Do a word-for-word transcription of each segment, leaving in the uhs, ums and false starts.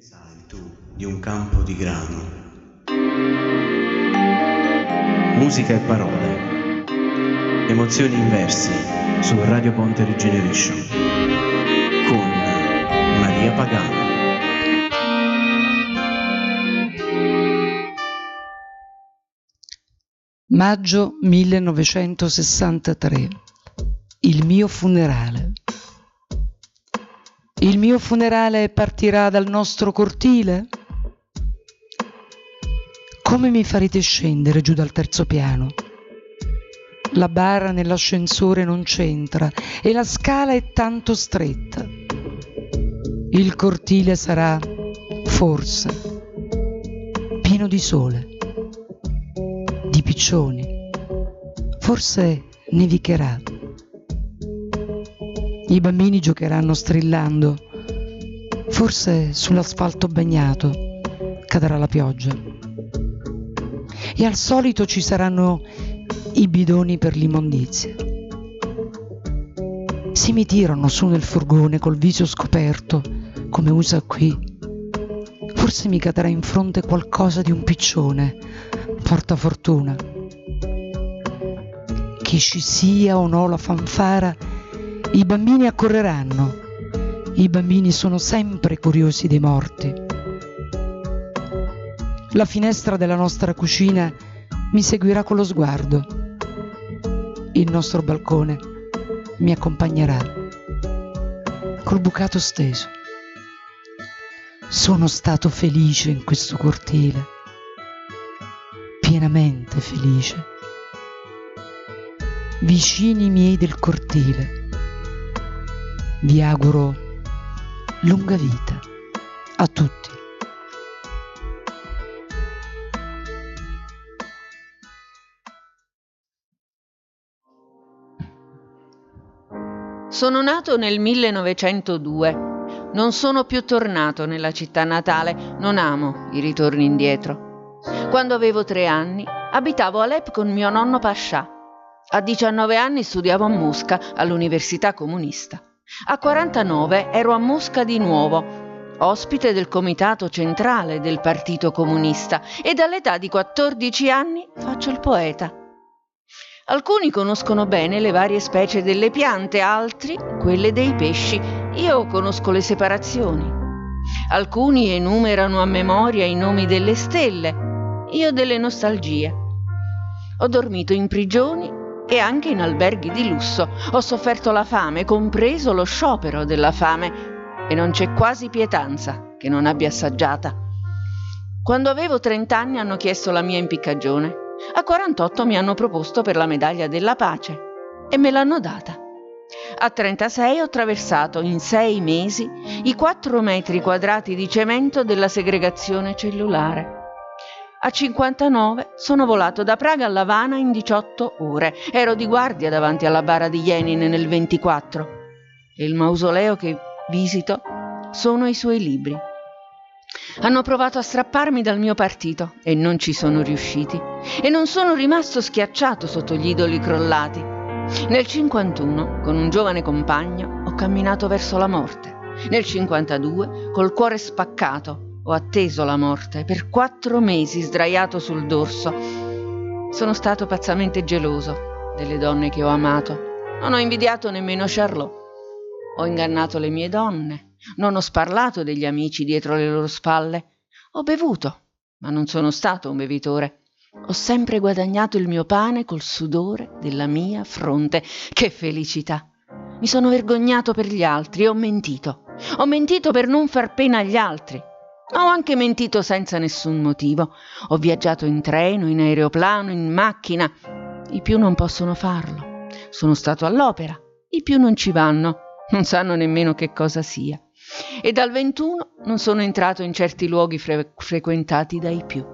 sai tu di un campo di grano? Musica e parole, emozioni in versi su Radio Ponte Regeneration con Maria Pagano. Maggio millenovecentosessantatré. Il mio funerale. Il mio funerale partirà dal nostro cortile? Come mi farete scendere giù dal terzo piano? La barra nell'ascensore non c'entra e la scala è tanto stretta. Il cortile sarà, forse, pieno di sole, di piccioni, forse nevicherà. I bambini giocheranno strillando, forse sull'asfalto bagnato cadrà la pioggia. E al solito ci saranno i bidoni per l'immondizia. Si mi tirano su nel furgone col viso scoperto, come usa qui. Forse mi cadrà in fronte qualcosa di un piccione, porta fortuna. Che ci sia o no la fanfara, i bambini accorreranno. I bambini sono sempre curiosi dei morti. La finestra della nostra cucina mi seguirà con lo sguardo. Il nostro balcone mi accompagnerà col bucato steso. Sono stato felice in questo cortile, pienamente felice. Vicini miei del cortile, vi auguro lunga vita a tutti. Sono nato nel millenovecentodue. Non sono più tornato nella città natale, non amo i ritorni indietro. Quando avevo tre anni abitavo a Alep con mio nonno Pascià. A diciannove anni studiavo a Mosca all'Università Comunista. A quarantanove ero a Mosca di nuovo, ospite del comitato centrale del Partito Comunista, e dall'età di quattordici anni faccio il poeta. Alcuni conoscono bene le varie specie delle piante, altri quelle dei pesci. Io conosco le separazioni. Alcuni enumerano a memoria i nomi delle stelle, io delle nostalgie. Ho dormito in prigioni e anche in alberghi di lusso. Ho sofferto la fame, compreso lo sciopero della fame, e non c'è quasi pietanza che non abbia assaggiata. Quando avevo trent'anni hanno chiesto la mia impiccagione. A quarantotto mi hanno proposto per la medaglia della pace e me l'hanno data. A trentasei ho attraversato in sei mesi i quattro metri quadrati di cemento della segregazione cellulare. A cinquantanove sono volato da Praga all'Havana in diciotto ore. Ero di guardia davanti alla bara di Lenin nel ventiquattro. E il mausoleo che visito sono i suoi libri. Hanno provato a strapparmi dal mio partito e non ci sono riusciti. E non sono rimasto schiacciato sotto gli idoli crollati. Nel cinquantuno, con un giovane compagno, ho camminato verso la morte. Nel cinquantadue, col cuore spaccato, ho atteso la morte per quattro mesi sdraiato sul dorso. Sono stato pazzamente geloso delle donne che ho amato. Non ho invidiato nemmeno Charlot. Ho ingannato le mie donne. Non ho sparlato degli amici dietro le loro spalle. Ho bevuto, ma non sono stato un bevitore. Ho sempre guadagnato il mio pane col sudore della mia fronte. Che felicità! Mi sono vergognato per gli altri e ho mentito. Ho mentito per non far pena agli altri. Ho anche mentito senza nessun motivo. Ho viaggiato in treno, in aeroplano, in macchina. I più non possono farlo. Sono stato all'opera. I più non ci vanno. Non sanno nemmeno che cosa sia. E dal ventuno non sono entrato in certi luoghi fre- frequentati dai più.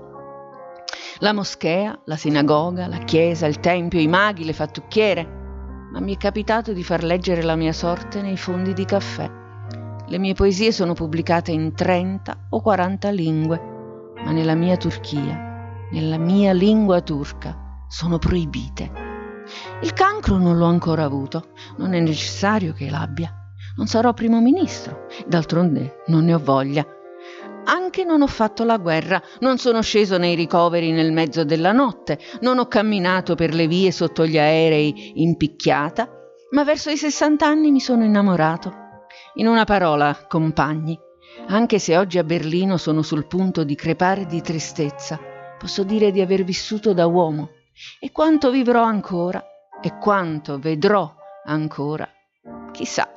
La moschea, la sinagoga, la chiesa, il tempio, i maghi, le fattucchiere. Ma mi è capitato di far leggere la mia sorte nei fondi di caffè. Le mie poesie sono pubblicate in trenta o quaranta lingue, ma nella mia Turchia, nella mia lingua turca, sono proibite. Il cancro non l'ho ancora avuto, non è necessario che l'abbia. Non sarò primo ministro, d'altronde non ne ho voglia. anche non ho fatto la guerra, non sono sceso nei ricoveri nel mezzo della notte, non ho camminato per le vie sotto gli aerei in picchiata, ma verso i sessanta anni mi sono innamorato. In una parola, compagni, anche se oggi a Berlino sono sul punto di crepare di tristezza, posso dire di aver vissuto da uomo, e quanto vivrò ancora, e quanto vedrò ancora, chissà.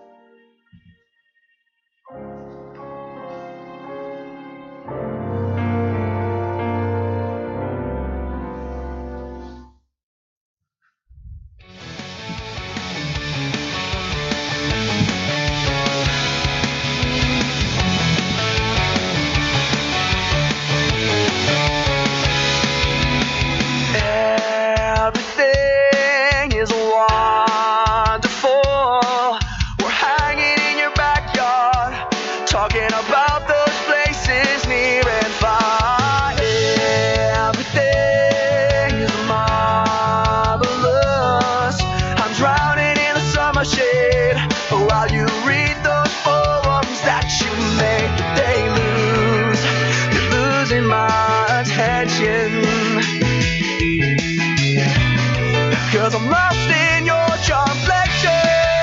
Cause I'm lost in your complexion.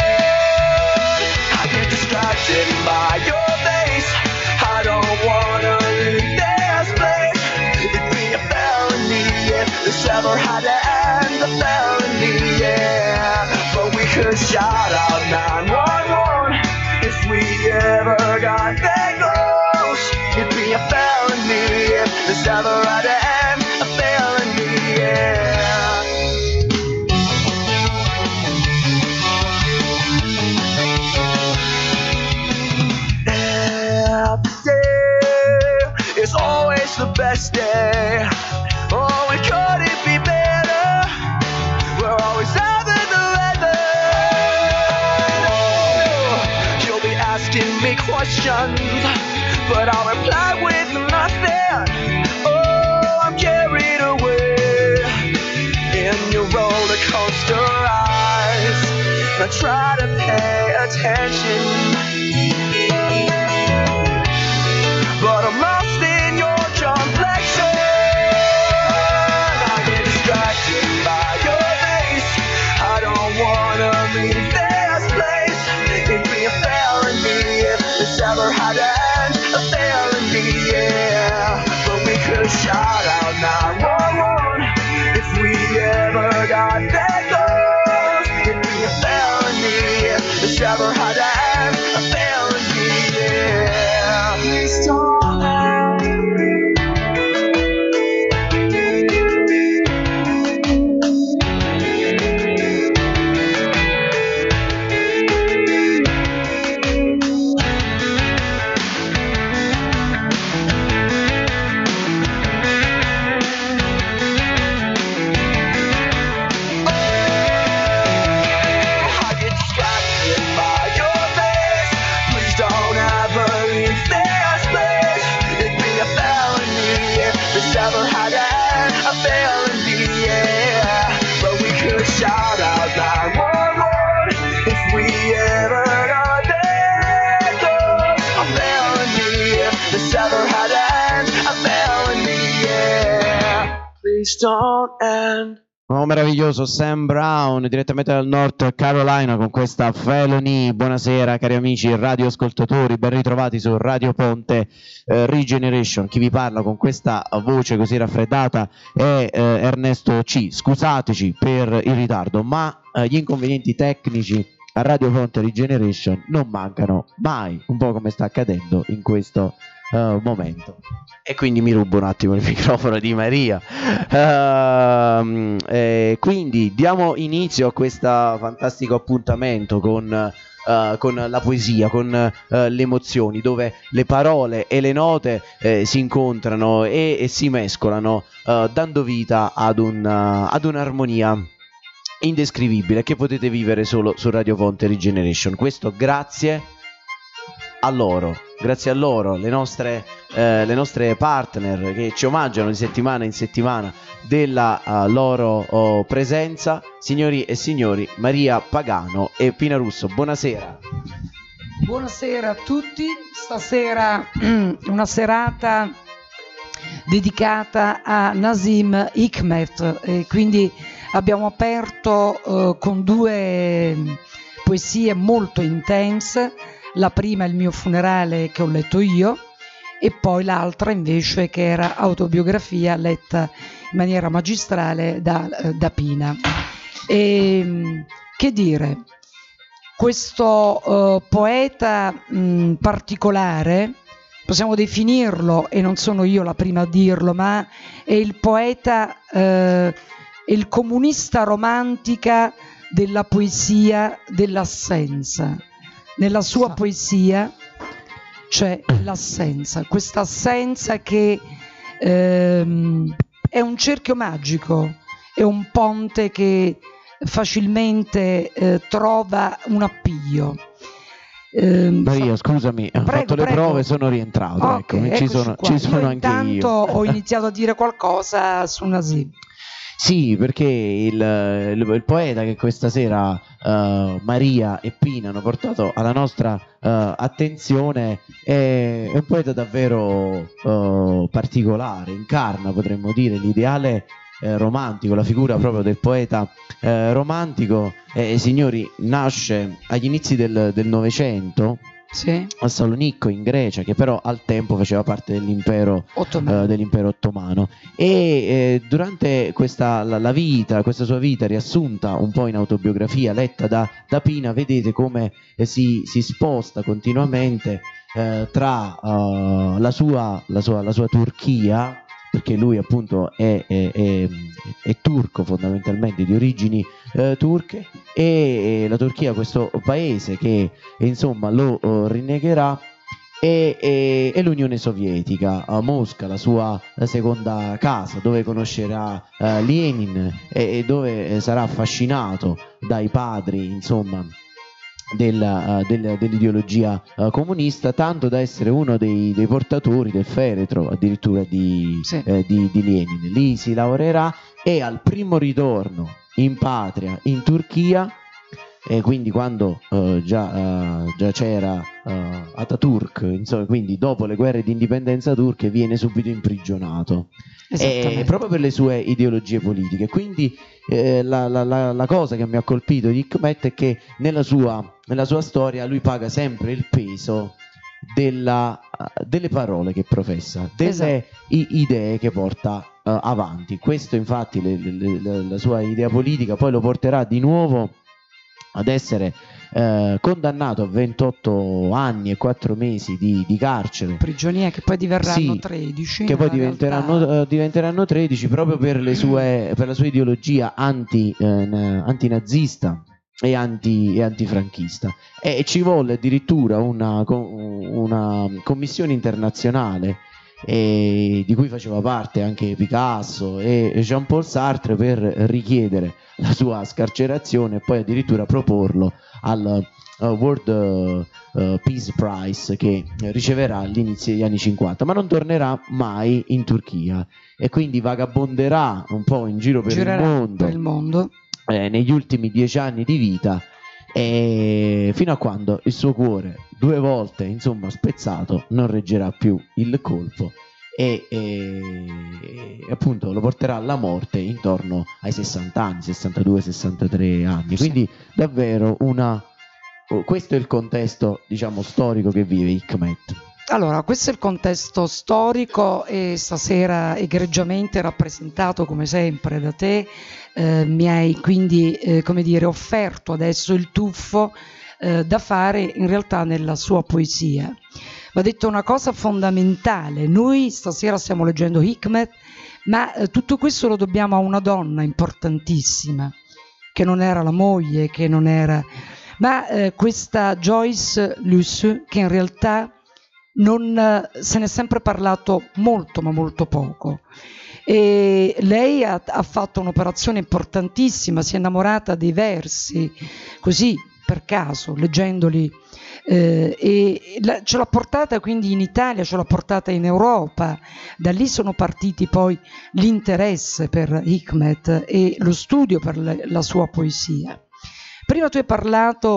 I get distracted by your face. I don't wanna leave this place. It'd be a felony if this ever had to end. A felony, yeah. But we could shout out nine one one if we ever got that close. It'd be a felony if this ever had to end. A felony, yeah. It's always the best day. Oh, it couldn't be better. We're always having the weather. Oh, you'll be asking me questions, but I'll reply with nothing. Oh, I'm carried away in your roller coaster eyes. Now try to pay attention, but I'm lost in your complexion. I get distracted by your face. I don't wanna leave this place. It'd be a felony if this ever had to end. A felony, yeah. But we could shout out nine one one if we ever got that close. It'd be a felony if this ever had to end. A felony, yeah. Please don't. Shout out nine one one if we ever got that close. A felony if this ever had to end. A felony, yeah. Please don't end. Oh, meraviglioso Sam Brown direttamente dal North Carolina con questa Felony. Buonasera cari amici radioascoltatori, ben ritrovati su Radio Ponte eh, Regeneration. Chi vi parla con questa voce così raffreddata è eh, Ernesto C. Scusateci per il ritardo, ma eh, gli inconvenienti tecnici a Radio Ponte Regeneration non mancano mai, un po' come sta accadendo in questo Uh, momento, e quindi mi rubo un attimo il microfono di Maria. Uh, eh, quindi diamo inizio a questo fantastico appuntamento con, uh, con la poesia, con uh, le emozioni, dove le parole e le note eh, si incontrano e, e si mescolano, uh, dando vita ad, un, uh, ad un'armonia indescrivibile che potete vivere solo su Radio Ponte Regeneration. Questo grazie a loro, grazie a loro, le nostre, eh, le nostre partner che ci omaggiano di settimana in settimana della uh, loro oh, presenza. Signori e signori, Maria Pagano e Pina Russo, buonasera. Buonasera a tutti, stasera una serata dedicata a Nazim Hikmet e quindi abbiamo aperto eh, con due poesie molto intense, la prima Il mio funerale che ho letto io e poi l'altra invece che era autobiografia letta in maniera magistrale da, da Pina. E, che dire, questo uh, poeta mh, particolare, possiamo definirlo, e non sono io la prima a dirlo, ma è il poeta, eh, è il comunista romantica della poesia dell'assenza. Nella sua poesia c'è l'assenza, questa assenza che ehm, è un cerchio magico, è un ponte che facilmente eh, trova un appiglio. Eh, Maria, scusami, ho prego, fatto le prego. prove, sono rientrato. Okay, ecco, ci sono, ci sono io anche intanto io. ho iniziato a dire qualcosa su Nazim. Sì, perché il, il, il poeta che questa sera uh, Maria e Pina hanno portato alla nostra uh, attenzione è, è un poeta davvero uh, particolare, incarna, potremmo dire, l'ideale eh, romantico, la figura proprio del poeta eh, romantico. Eh, signori, nasce agli inizi del Novecento. Sì. A Salonicco in Grecia, che però al tempo faceva parte dell'impero ottomano, eh, dell'impero ottomano. E eh, durante questa la, la vita, questa sua vita riassunta un po' in autobiografia letta da, da Pina, vedete come eh, si, si sposta continuamente eh, tra uh, la, sua, la, sua, la sua Turchia, perché lui appunto è, è, è, è turco fondamentalmente, di origini eh, turche, e, e la Turchia, questo paese che insomma lo uh, rinnegherà, e, e, e l'Unione Sovietica, a Mosca, la sua la seconda casa, dove conoscerà uh, Lenin e, e dove eh, sarà affascinato dai padri, insomma, Della, uh, del, dell'ideologia uh, comunista, tanto da essere uno dei, dei portatori del feretro addirittura di, sì. eh, di, di Lenin. Lì si laureerà e al primo ritorno in patria, in Turchia, e quindi quando uh, già, uh, già c'era uh, Ataturk, insomma, quindi dopo le guerre di indipendenza turche, viene subito imprigionato, e proprio per le sue ideologie politiche. Quindi eh, la, la, la, la cosa che mi ha colpito di Hikmet è che nella sua, nella sua storia lui paga sempre il peso della, delle parole che professa, delle esatto. i, idee che porta uh, avanti. Questo infatti le, le, le, la sua idea politica poi lo porterà di nuovo ad essere eh, condannato a ventotto anni e quattro mesi di, di carcere, prigionia, che poi diverranno sì, tredici, che poi diventeranno, uh, diventeranno tredici, proprio per, le sue, per la sua ideologia anti, eh, antinazista e, anti, e antifranchista, e ci volle addirittura una, una commissione internazionale e di cui faceva parte anche Picasso e Jean-Paul Sartre, per richiedere la sua scarcerazione e poi addirittura proporlo al uh, World uh, uh, Peace Prize, che riceverà all'inizio degli anni cinquanta, ma non tornerà mai in Turchia e quindi vagabonderà un po' in giro per Girerà il mondo, per il mondo. Eh, negli ultimi dieci anni di vita, e fino a quando il suo cuore, due volte insomma spezzato, non reggerà più il colpo e, e, e appunto lo porterà alla morte intorno ai sessanta anni, sessantadue sessantatré anni. Quindi davvero una oh, questo è il contesto, diciamo, storico che vive Hikmet. Allora, questo è il contesto storico e stasera egregiamente rappresentato come sempre da te. Eh, mi hai quindi, eh, come dire, offerto adesso il tuffo eh, da fare in realtà nella sua poesia. Va detto una cosa fondamentale: noi stasera stiamo leggendo Hikmet, ma eh, tutto questo lo dobbiamo a una donna importantissima, che non era la moglie, che non era... ma eh, questa Joyce Luce, che in realtà non se ne è sempre parlato molto, ma molto poco. E lei ha, ha fatto un'operazione importantissima, si è innamorata dei versi così per caso, leggendoli, eh, e la, ce l'ha portata quindi in Italia, ce l'ha portata in Europa. Da lì sono partiti poi l'interesse per Hikmet e lo studio per le, la sua poesia. Prima tu hai parlato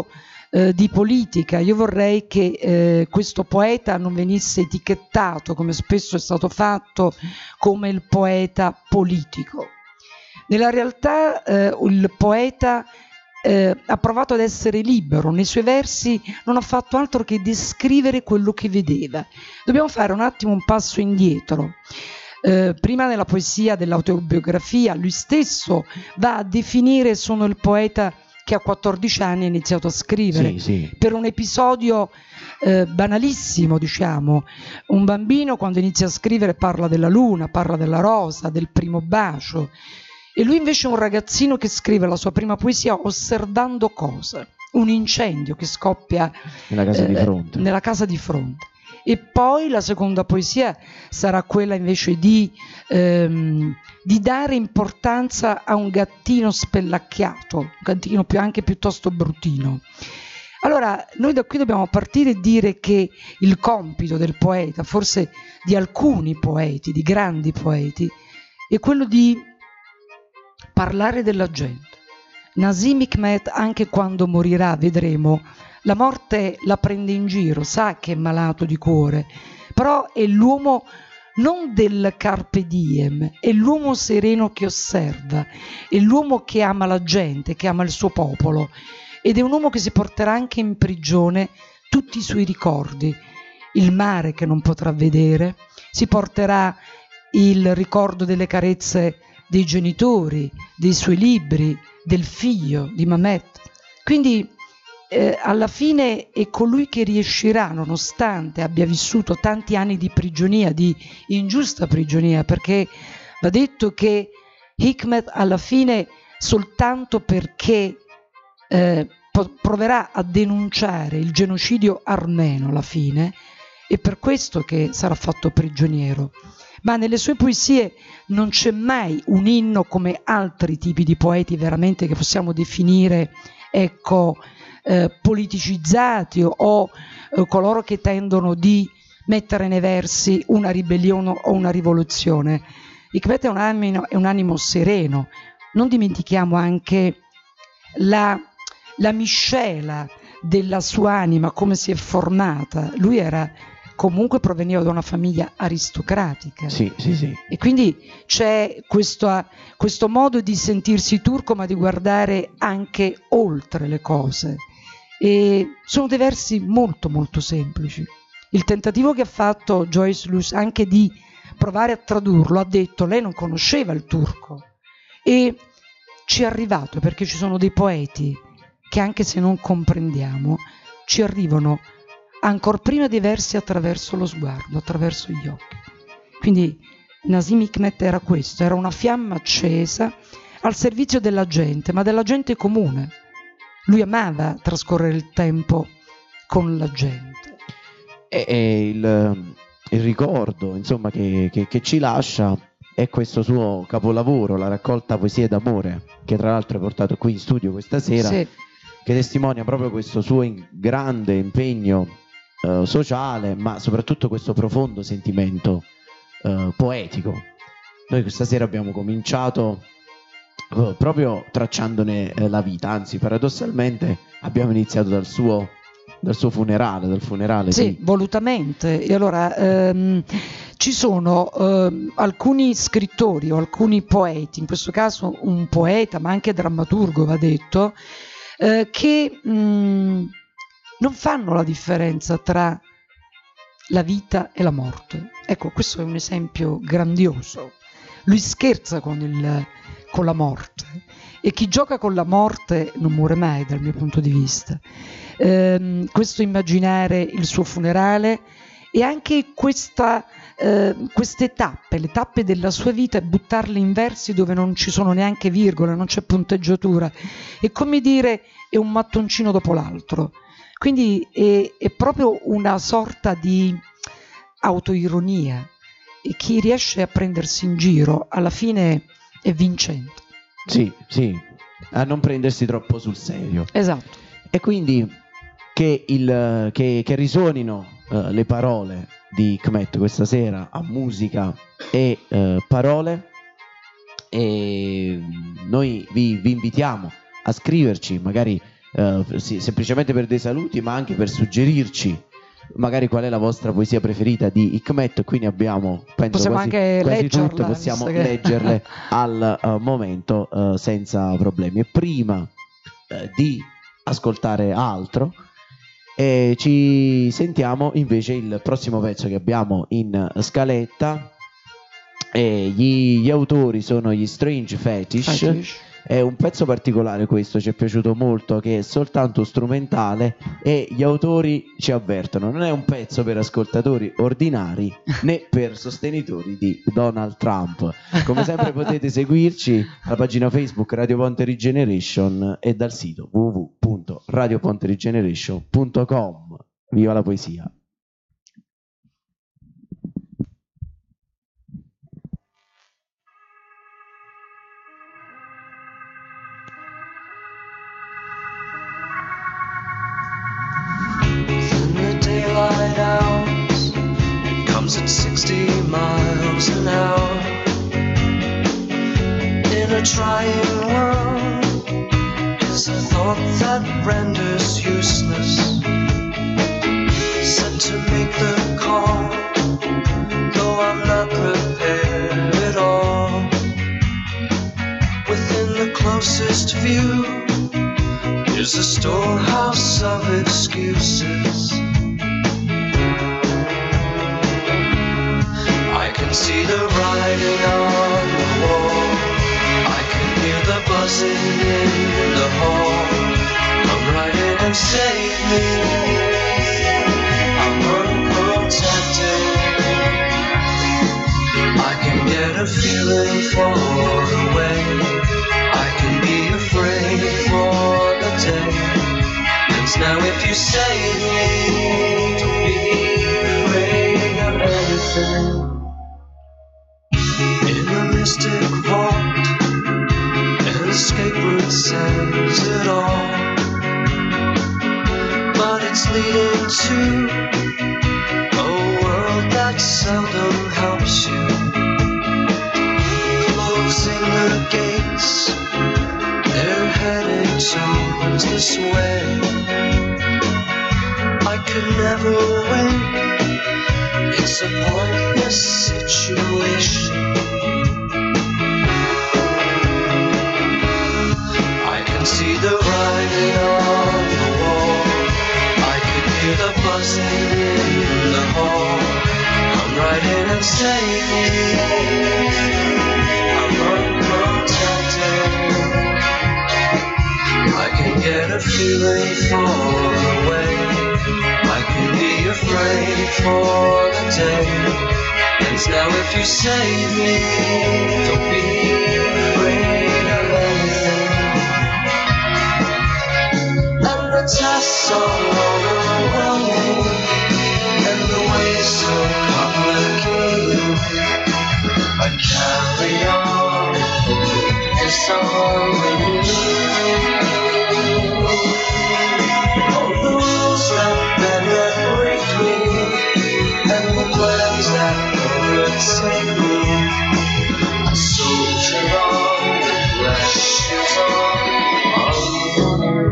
eh, di politica. Io vorrei che eh, questo poeta non venisse etichettato, come spesso è stato fatto, come il poeta politico. Nella realtà eh, il poeta eh, ha provato ad essere libero, nei suoi versi non ha fatto altro che descrivere quello che vedeva. Dobbiamo fare un attimo un passo indietro. Eh, prima nella poesia dell'autobiografia lui stesso va a definire: sono il poeta che a quattordici anni ha iniziato a scrivere, sì, sì. per un episodio eh, banalissimo, diciamo. Un bambino quando inizia a scrivere parla della luna, parla della rosa, del primo bacio, e lui invece è un ragazzino che scrive la sua prima poesia osservando cosa? Un incendio che scoppia nella casa, eh, di fronte. nella casa di fronte. E poi la seconda poesia sarà quella invece di, ehm, di dare importanza a un gattino spellacchiato, un gattino più, anche piuttosto bruttino. Allora, noi da qui dobbiamo partire e dire che il compito del poeta, forse di alcuni poeti, di grandi poeti, è quello di parlare della gente. Nazim Hikmet, anche quando morirà, vedremo, la morte la prende in giro, sa che è malato di cuore, però è l'uomo non del carpe diem, è l'uomo sereno che osserva, è l'uomo che ama la gente, che ama il suo popolo, ed è un uomo che si porterà anche in prigione tutti i suoi ricordi, il mare che non potrà vedere, si porterà il ricordo delle carezze dei genitori, dei suoi libri, del figlio di Mamet. Quindi eh, alla fine è colui che riuscirà, nonostante abbia vissuto tanti anni di prigionia, di ingiusta prigionia, perché va detto che Hikmet alla fine, soltanto perché eh, proverà a denunciare il genocidio armeno alla fine, è per questo che sarà fatto prigioniero. Ma nelle sue poesie non c'è mai un inno come altri tipi di poeti veramente che possiamo definire, ecco, eh, politicizzati o, o eh, coloro che tendono di mettere nei versi una ribellione o una rivoluzione. Hikmet è un animo, è un animo sereno. Non dimentichiamo anche la, la miscela della sua anima, come si è formata. Lui era comunque proveniva da una famiglia aristocratica, sì, sì, sì. E quindi c'è questo, questo modo di sentirsi turco, ma di guardare anche oltre le cose, e sono dei versi molto molto semplici. Il tentativo che ha fatto Joyce Lewis anche di provare a tradurlo, ha detto: lei non conosceva il turco, e ci è arrivato, perché ci sono dei poeti che, anche se non comprendiamo, ci arrivano ancor prima dei versi attraverso lo sguardo, attraverso gli occhi. Quindi Nazim Hikmet era questo, era una fiamma accesa al servizio della gente, ma della gente comune. Lui amava trascorrere il tempo con la gente. E, e il, il ricordo, insomma, che, che, che ci lascia è questo suo capolavoro, la raccolta Poesie d'amore, che tra l'altro è portato qui in studio questa sera, Sì. che testimonia proprio questo suo in, grande impegno Uh, sociale, ma soprattutto questo profondo sentimento uh, poetico. Noi questa sera abbiamo cominciato uh, proprio tracciandone uh, la vita, anzi paradossalmente abbiamo iniziato dal suo, dal suo funerale, dal funerale Sì, di... volutamente. E allora ehm, ci sono ehm, alcuni scrittori o alcuni poeti, in questo caso un poeta, ma anche drammaturgo, va detto, eh, che mh, non fanno la differenza tra la vita e la morte. Ecco, questo è un esempio grandioso. Lui scherza con, il, con la morte, e chi gioca con la morte non muore mai, dal mio punto di vista. Ehm, questo immaginare il suo funerale e anche questa, eh, queste tappe, le tappe della sua vita, e buttarle in versi dove non ci sono neanche virgole, non c'è punteggiatura. È come dire, è un mattoncino dopo l'altro. Quindi è, è proprio una sorta di autoironia, e chi riesce a prendersi in giro alla fine è vincente. Sì, sì, a non prendersi troppo sul serio. Esatto. E quindi che, il, che, che risuonino uh, le parole di Hikmet questa sera a musica e uh, parole, e noi vi, vi invitiamo a scriverci magari eh, sì, semplicemente per dei saluti, ma anche per suggerirci magari qual è la vostra poesia preferita di Hikmet. Qui ne abbiamo, penso, possiamo quasi, anche quasi leggerla, tutte, possiamo visto che- leggerle al uh, momento uh, senza problemi. E prima uh, di ascoltare altro, eh, ci sentiamo invece il prossimo pezzo che abbiamo in scaletta. E gli, gli autori sono gli Strange Fetish. Fetish. È un pezzo particolare questo, ci è piaciuto molto, che è soltanto strumentale, e gli autori ci avvertono: non è un pezzo per ascoltatori ordinari né per sostenitori di Donald Trump. Come sempre potete seguirci alla pagina Facebook Radio Ponte Regeneration e dal sito w w w punto radio ponte regeneration punto com. Viva la poesia! Daylight hours, it comes at sixty miles an hour. In a trying world is a thought that renders useless. Set to make the call, though I'm not prepared at all. Within the closest view is a storehouse of excuses. I can see the writing on the wall, I can hear the buzzing in the hall. Come right in and save me, I'm unprotected. I can get a feeling for the way, I can be afraid for the day. And now if you save me, don't be afraid of anything. In the mystic vault, an escape route says it all, but it's leading to a world that seldom helps you. Closing the gates, they're heading towards this way. I could never win, it's a pointless situation. I can see the writing on the wall, I can hear the buzzing in the hall. Come right in and save me, I'm unprotected. I can get a feeling for the way, I can be afraid for the day. And now if you save me, don't be afraid of anything. And the tests are overwhelming, and the ways so complicated. But carry on, it's all we need. All the rules that bend and break me, and the plans that overtake me. A soldier on, the flesh is on, on.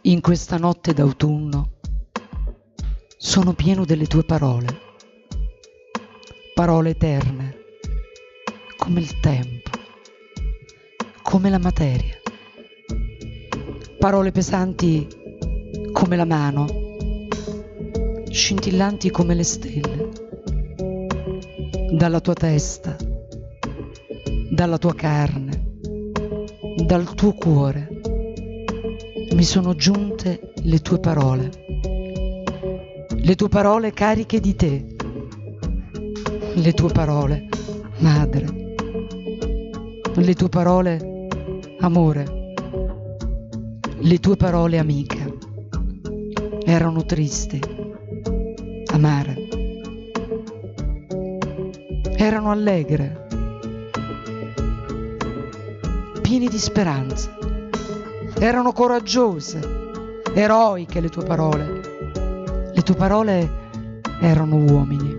in questa notte d'autunno sono pieno delle tue parole, parole eterne, come il tempo, come la materia, parole pesanti come la mano, scintillanti come le stelle. Dalla tua testa, dalla tua carne, dal tuo cuore mi sono giunte le tue parole, le tue parole cariche di te, le tue parole, madre, le tue parole, amore, le tue parole, amica. Erano tristi, amare, erano allegre, piene di speranza, erano coraggiose, eroiche le tue parole. Le tue parole erano uomini.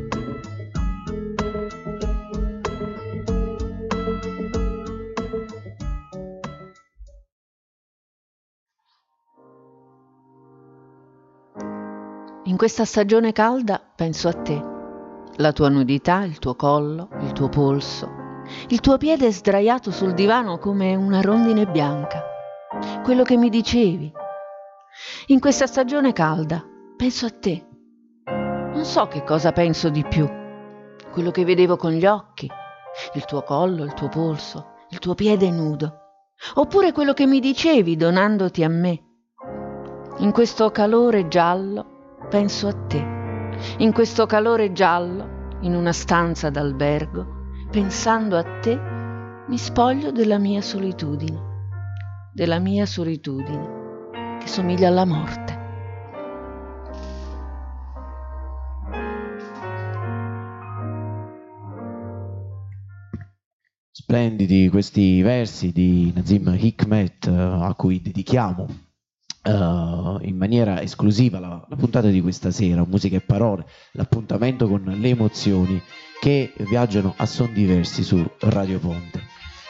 In questa stagione calda penso a te, la tua nudità, il tuo collo, il tuo polso, il tuo piede sdraiato sul divano come una rondine bianca, quello che mi dicevi. In questa stagione calda penso a te. Non so che cosa penso di più, quello che vedevo con gli occhi, il tuo collo, il tuo polso, il tuo piede nudo, oppure quello che mi dicevi donandoti a me. In questo calore giallo penso a te, in questo calore giallo, in una stanza d'albergo, pensando a te, mi spoglio della mia solitudine, della mia solitudine che somiglia alla morte. Splendidi questi versi di Nazim Hikmet, uh, a cui dedichiamo uh, in maniera esclusiva la, la puntata di questa sera, Musica e Parole, l'appuntamento con le emozioni che viaggiano a son diversi su Radio Ponte.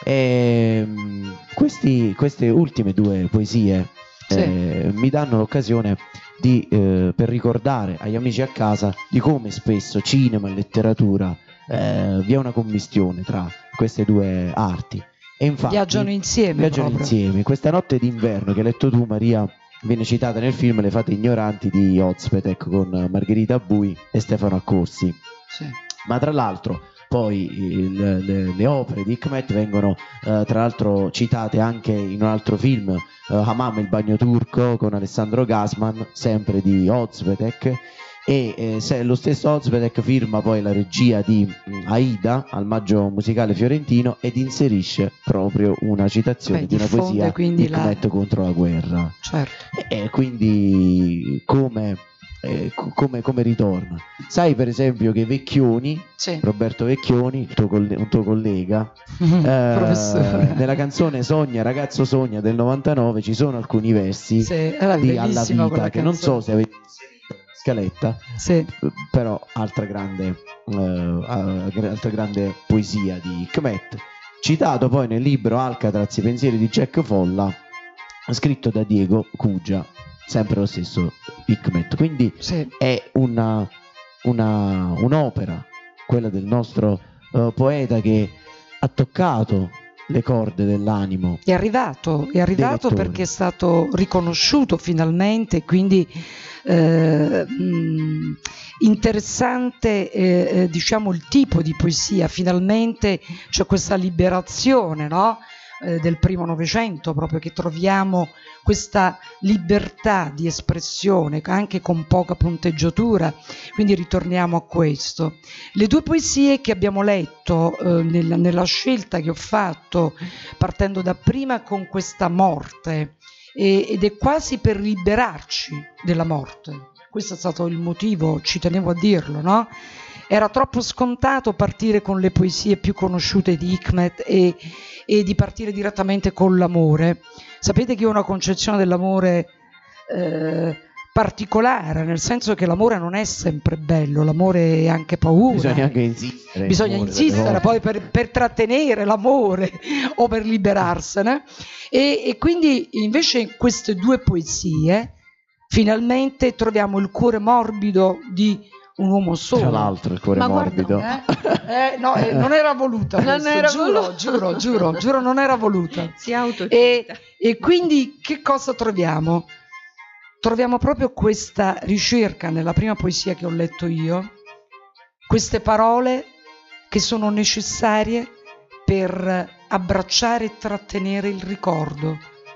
E, um, questi, queste ultime due poesie sì. eh, mi danno l'occasione di, eh, per ricordare agli amici a casa di come spesso cinema e letteratura eh, vi è una commistione tra queste due arti e infatti viaggiano insieme viaggiano proprio. insieme. Questa notte d'inverno che hai letto tu, Maria, viene citata nel film Le fate ignoranti di Ozpetek con Margherita Bui e Stefano Accorsi. Sì. Ma tra l'altro poi il, le, le opere di Hikmet vengono eh, tra l'altro citate anche in un altro film, eh, Hamam il bagno turco con Alessandro Gasman, sempre di Ozpetek. E eh, se lo stesso Ozpetek firma poi la regia di mh, Aida al Maggio Musicale Fiorentino ed inserisce proprio una citazione Beh, di una poesia di Hikmet la... contro la guerra. Certo. E, e quindi come, eh, come, come ritorna? Sai per esempio che Vecchioni, sì. Roberto Vecchioni, il tuo coll- un tuo collega, eh, professore, nella canzone Sogna ragazzo sogna del novantanove ci sono alcuni versi sì, di Alla vita che non so se avete scaletta, sì. però altra grande, uh, altra grande poesia di Hikmet, citato poi nel libro Alcatraz, i pensieri di Jack Folla, scritto da Diego Cugia, sempre lo stesso Hikmet. Quindi sì. è una, una, un'opera, quella del nostro uh, poeta, che ha toccato le corde dell'animo. È arrivato, è arrivato perché è stato riconosciuto finalmente, quindi eh, mh, interessante eh, diciamo il tipo di poesia, finalmente c'è questa liberazione, no? eh, del primo Novecento, proprio che troviamo questa libertà di espressione anche con poca punteggiatura, quindi ritorniamo a questo. Le due poesie che abbiamo letto eh, nella, nella scelta che ho fatto, partendo da prima con questa morte, e, ed è quasi per liberarci della morte. Questo è stato il motivo, ci tenevo a dirlo, no? Era troppo scontato partire con le poesie più conosciute di Hikmet e, e di partire direttamente con l'amore. Sapete che io ho una concezione dell'amore eh, particolare, nel senso che l'amore non è sempre bello, l'amore è anche paura. Bisogna anche insistere. Bisogna insistere poi per, per trattenere l'amore o per liberarsene. E, e quindi invece in queste due poesie finalmente troviamo il cuore morbido di un uomo solo. Tra l'altro il cuore Ma morbido. guarda, Eh, eh, no, eh, non era voluta. Non questo, era giuro, voluta. giuro, giuro, giuro, non era voluta. Si autocita. E, e quindi che cosa troviamo? Troviamo proprio questa ricerca nella prima poesia che ho letto io, queste parole che sono necessarie per abbracciare e trattenere il ricordo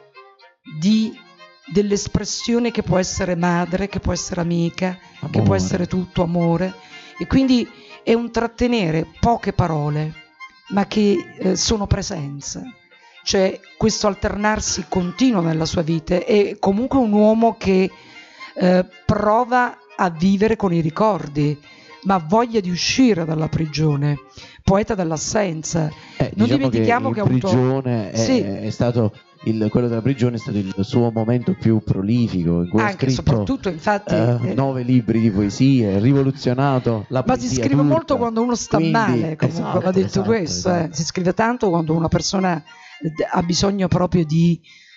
di, dell'espressione che può essere madre, che può essere amica, Amore. che può essere tutto amore. E quindi è un trattenere poche parole, ma che eh, sono presenza. Cioè questo alternarsi continuo nella sua vita, è comunque un uomo che eh, prova a vivere con i ricordi, ma ha voglia di uscire dalla prigione, poeta dell'assenza. Eh, Non diciamo dimentichiamo che che in ha avuto... prigione è, Sì. è stato il, quello della prigione è stato il suo momento più prolifico, in cui ha Anche scritto soprattutto infatti eh, eh, nove libri di poesie, rivoluzionato la ma poesia si scrive turca. molto quando uno sta Quindi, male, comunque esatto, va detto esatto, questo, esatto. eh. Si scrive tanto quando una persona eh, ha bisogno proprio di,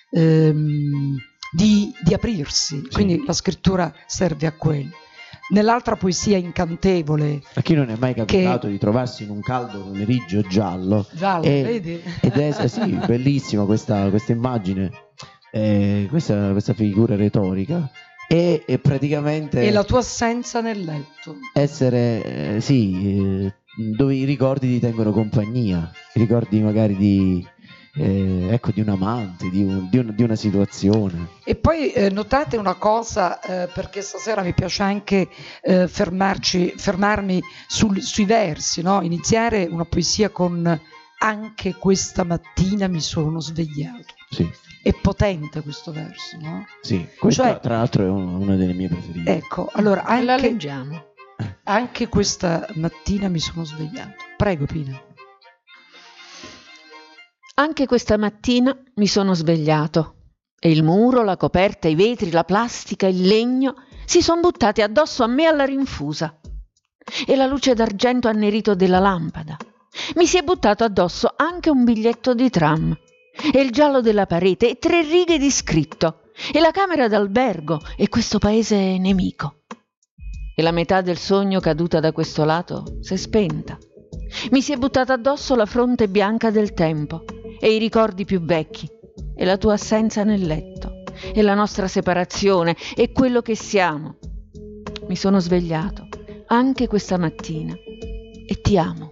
ehm, di, di aprirsi, Sì. quindi la scrittura serve a quello. Nell'altra poesia incantevole, A chi non è mai capitato Che- di trovarsi in un caldo pomeriggio giallo giallo, e- vedi? ed è eh, sì, bellissima questa, questa immagine, eh, questa, questa figura retorica e, e praticamente E la tua assenza nel letto. essere eh, sì, eh, dove i ricordi ti tengono compagnia, i ricordi magari di eh, ecco di un amante, di, un- di un- di una situazione. E poi eh, notate una cosa, eh, perché stasera mi piace anche eh, fermarci, fermarmi sul- sui versi, no? Iniziare una poesia con anche questa mattina mi sono svegliato. Sì, È potente questo verso, no? sì. Questa Cioè- tra l'altro è un- una delle mie preferite. Ecco, allora La anche, leggiamo. anche questa mattina mi sono svegliato. Prego Pina. Anche questa mattina mi sono svegliato e il muro, la coperta, i vetri, la plastica, il legno si sono buttati addosso a me alla rinfusa. E la luce d'argento annerito della lampada. Mi si è buttato addosso anche un biglietto di tram e il giallo della parete e tre righe di scritto e la camera d'albergo e questo paese nemico. E la metà del sogno caduta da questo lato s'è spenta. Mi si è buttata addosso la fronte bianca del tempo e i ricordi più vecchi e la tua assenza nel letto e la nostra separazione e quello che siamo. Mi sono svegliato anche questa mattina e ti amo.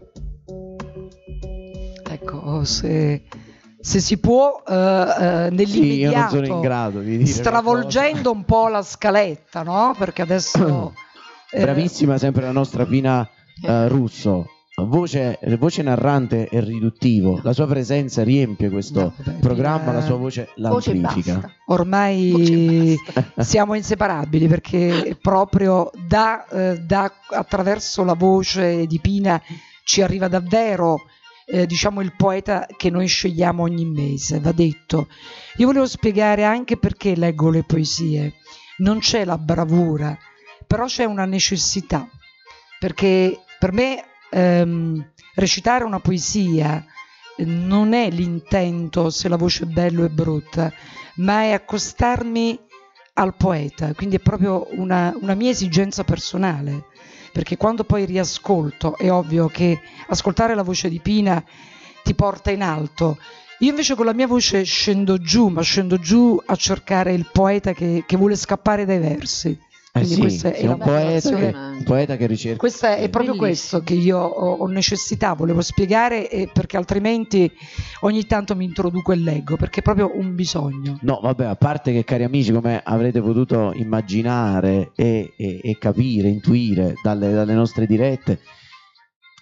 Ecco, se, se si può eh, eh, Sì, io non sono in nell'immediato, grado di dire stravolgendo un po' la scaletta, no? Perché adesso... qualcosa. eh, Bravissima sempre la nostra Pina eh, Russo. Voce, voce narrante e riduttivo, la sua presenza riempie questo No, vabbè, programma, Pina- la sua voce Voce l'amplifica. basta. ormai Voce basta. siamo inseparabili, perché proprio da, eh, da- attraverso la voce di Pina ci arriva davvero eh, diciamo il poeta che noi scegliamo ogni mese, va detto. Io volevo spiegare anche perché leggo le poesie. Non c'è la bravura, però c'è una necessità, perché per me ehm, recitare una poesia eh, non è l'intento se la voce è bella o è brutta, ma è accostarmi al poeta, quindi è proprio una, una mia esigenza personale, perché quando poi riascolto è ovvio che ascoltare la voce di Pina ti porta in alto. Io invece con la mia voce scendo giù, ma scendo giù a cercare il poeta che, che vuole scappare dai versi. Eh Quindi sì, questa è sei la un poeta, motivazione. che, un poeta che ricerca. Questa è proprio Bellissimo. questo che io ho, ho necessità, volevo spiegare, eh, perché altrimenti ogni tanto mi introduco e leggo, perché è proprio un bisogno. No, vabbè, a parte che, cari amici, come avrete potuto immaginare e, e- e capire, intuire dalle, dalle nostre dirette,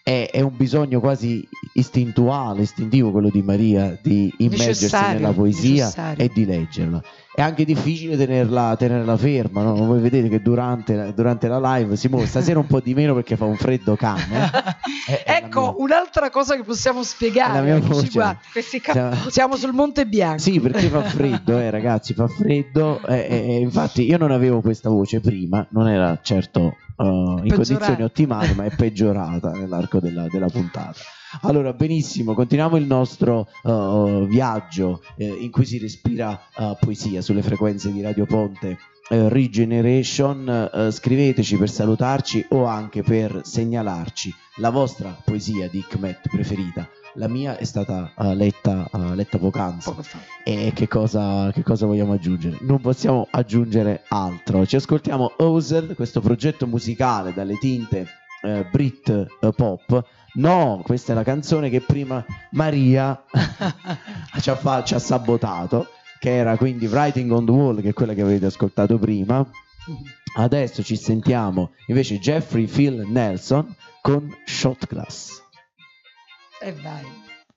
è, è un bisogno quasi istintuale, istintivo quello di Maria di immergersi Necessario, nella poesia necessario. e di leggerla. È anche difficile tenerla, tenerla ferma, no? Voi vedete che durante, durante la live si muove, stasera un po' di meno perché fa un freddo cane. È- è la Ecco mia- un'altra cosa che possiamo spiegare. è la mia amici, voce. guarda, Questi Cioè, cappotti. siamo sul Monte Bianco. Sì, perché fa freddo, eh, ragazzi, fa freddo. E, e- e infatti io non avevo questa voce prima, non era certo uh, in Peggiorata. condizioni ottimali, ma è peggiorata nell'arco della, della puntata. Allora, benissimo, continuiamo il nostro uh, viaggio eh, in cui si respira uh, poesia sulle frequenze di Radio Ponte eh, Regeneration. Uh, scriveteci per salutarci o anche per segnalarci la vostra poesia di Hikmet preferita. La mia è stata uh, letta, uh, letta poc'anzi. Poco fa. E che cosa, che cosa vogliamo aggiungere? Non possiamo aggiungere altro. Ci ascoltiamo Ozer, questo progetto musicale dalle tinte eh, Brit eh, pop. No, questa è la canzone che prima Maria ci, ha fa- ci ha sabotato, che era quindi Writing on the Wall, che è quella che avete ascoltato prima. Adesso ci sentiamo invece Jeffrey Phil Nelson con Shot Glass. E vai.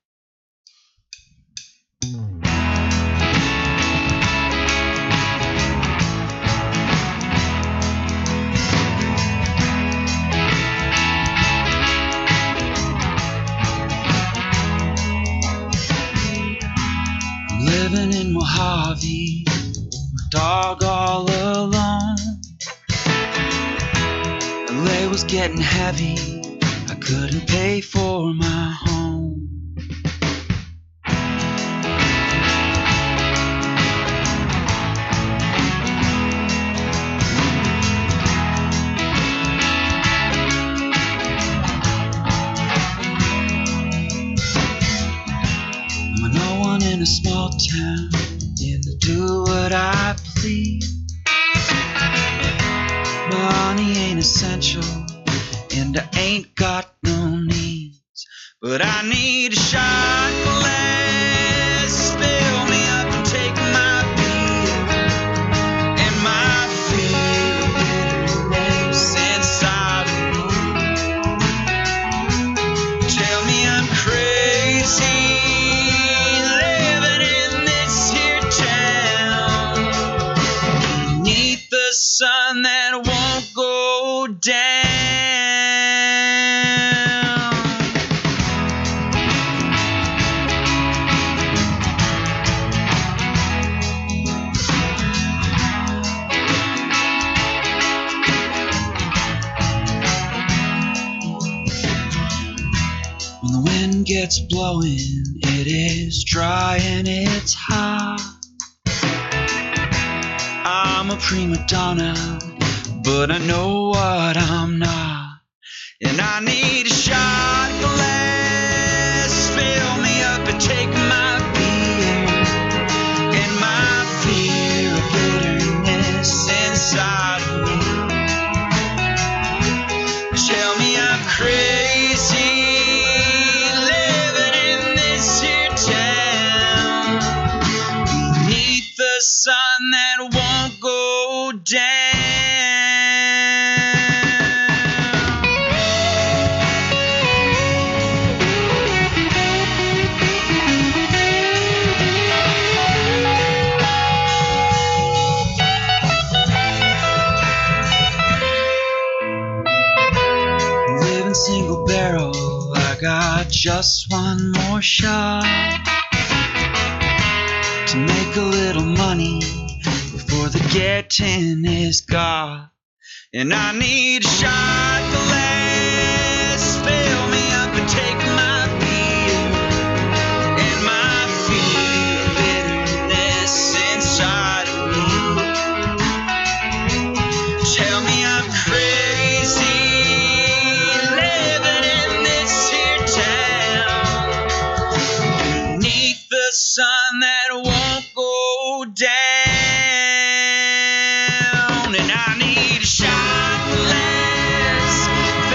Living in Mojave, my dog all alone. L A was getting heavy, I couldn't pay for my home. I'm no one in a small town, in to do what I please. Money ain't essential, and I ain't got no needs. But I need a shot glass, fill me up and take my beer, and my fear of bitterness inside of me. Tell me I'm crazy, living in this here town, beneath the sun that won't go down. When the wind gets blowing, it is dry and it's hot. I'm a prima donna, but I know what I'm not. And I need a shot glass, fill me up and take my beer, and my fear of bitterness inside of me. Tell me I'm crazy, living in this here town, beneath the sun that won't go down. Living single barrel, I got just one more shot to make a little money before the getting is gone. And I need a shot glass, fill me up and take my beer, and my fear of bitterness inside of me. Tell me I'm crazy, living in this here town, beneath the sun that won't go down. And I need a shot glass,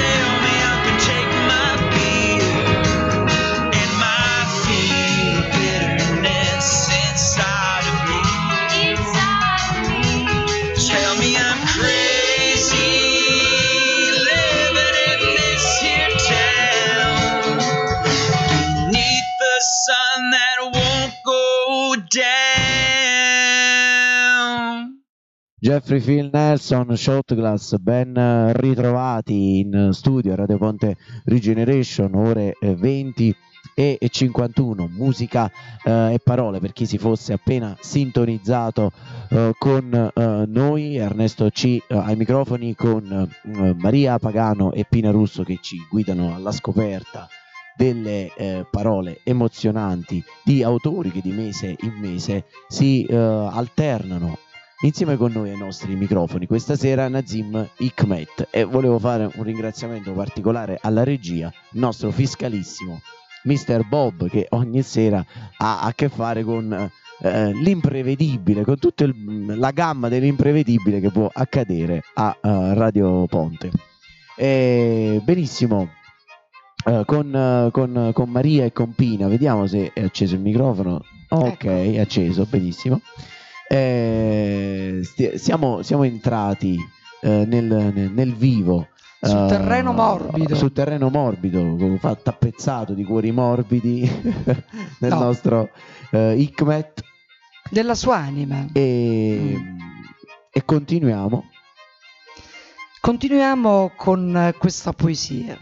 Jeffrey Phil Nelson, Shotglass, ben ritrovati in studio a Radio Ponte Regeneration, ore venti e cinquantuno, musica eh, e parole per chi si fosse appena sintonizzato eh, con eh, noi. Ernesto C eh, ai microfoni con eh, Maria Pagano e Pina Russo che ci guidano alla scoperta delle eh, parole emozionanti di autori che di mese in mese si eh, alternano insieme con noi ai nostri microfoni. Questa sera Nazim Hikmet, e volevo fare un ringraziamento particolare alla regia, il nostro fiscalissimo mister Bob, che ogni sera ha a che fare con eh, l'imprevedibile, con tutta il, la gamma dell'imprevedibile che può accadere a uh, Radio Ponte. E, benissimo, uh, con, uh, con, con Maria e con Pina, vediamo se è acceso il microfono. Ok, ecco. È acceso, benissimo. Eh, sti- siamo, siamo entrati eh, nel, nel, nel vivo, sul terreno morbido, uh, sul terreno morbido, tappezzato di cuori morbidi nel no. nostro uh, Hikmet, della sua anima, e, mm. e continuiamo continuiamo con questa poesia.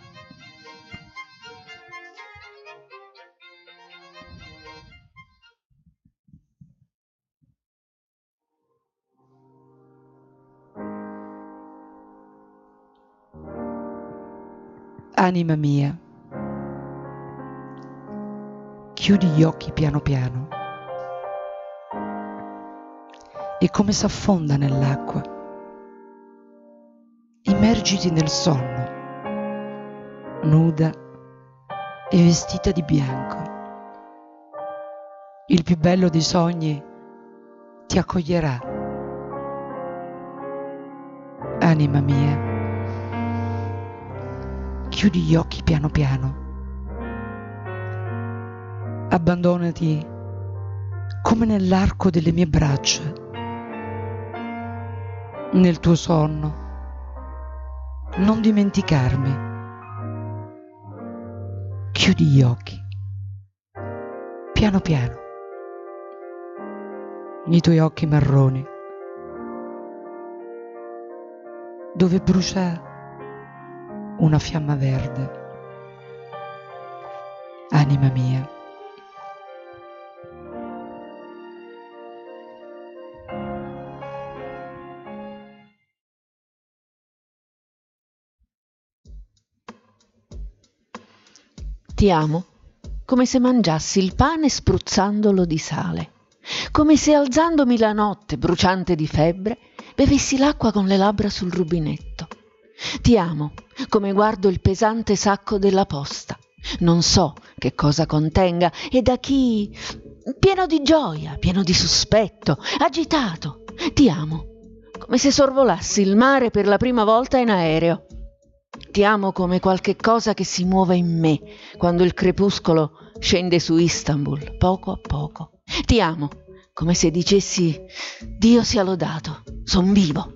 Anima mia, chiudi gli occhi piano piano e come s'affonda nell'acqua, immergiti nel sonno, nuda e vestita di bianco. Il più bello dei sogni ti accoglierà. Anima mia, chiudi gli occhi piano piano, abbandonati come nell'arco delle mie braccia, nel tuo sonno, non dimenticarmi. Chiudi gli occhi, piano piano, i tuoi occhi marroni, dove brucia una fiamma verde. Anima mia, ti amo come se mangiassi il pane spruzzandolo di sale, come se alzandomi la notte bruciante di febbre bevessi l'acqua con le labbra sul rubinetto. Ti amo come guardo il pesante sacco della posta, non so che cosa contenga e da chi, pieno di gioia, pieno di sospetto, agitato. Ti amo come se sorvolassi il mare per la prima volta in aereo. Ti amo come qualche cosa che si muove in me quando il crepuscolo scende su Istanbul poco a poco. Ti amo come se dicessi: Dio sia lodato, son vivo.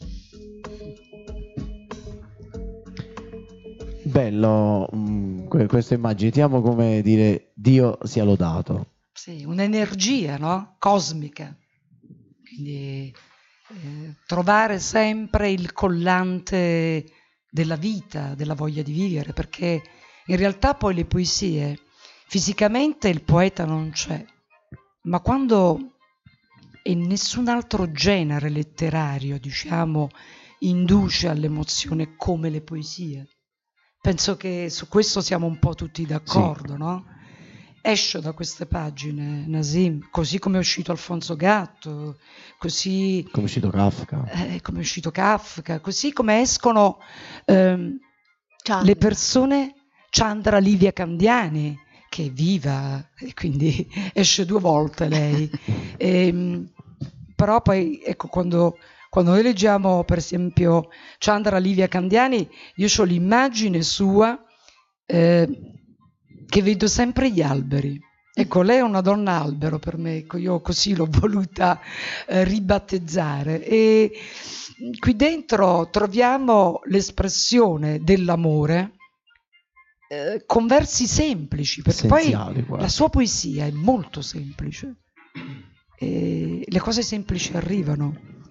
Bello mh, questa immagine, ti amo come dire Dio sia lodato. Sì, un'energia, no? Cosmica. Quindi eh, trovare sempre il collante della vita, della voglia di vivere, perché in realtà poi le poesie, fisicamente il poeta non c'è, ma quando in nessun altro genere letterario, diciamo, induce all'emozione come le poesie. Penso che su questo siamo un po' tutti d'accordo, sì. No? Esce da queste pagine Nazim, così come è uscito Alfonso Gatto, così come è uscito Kafka, eh, come è uscito Kafka, così come escono ehm, le persone, Chandra Livia Candiani, che è viva e quindi esce due volte lei. e, però poi ecco, quando, quando noi leggiamo per esempio Chandra Livia Candiani, io ho l'immagine sua eh, che vedo sempre gli alberi. Ecco, lei è una donna albero per me, ecco, io così l'ho voluta eh, ribattezzare. E qui dentro troviamo l'espressione dell'amore eh, con versi semplici, perché poi guarda. La sua poesia è molto semplice e le cose semplici arrivano.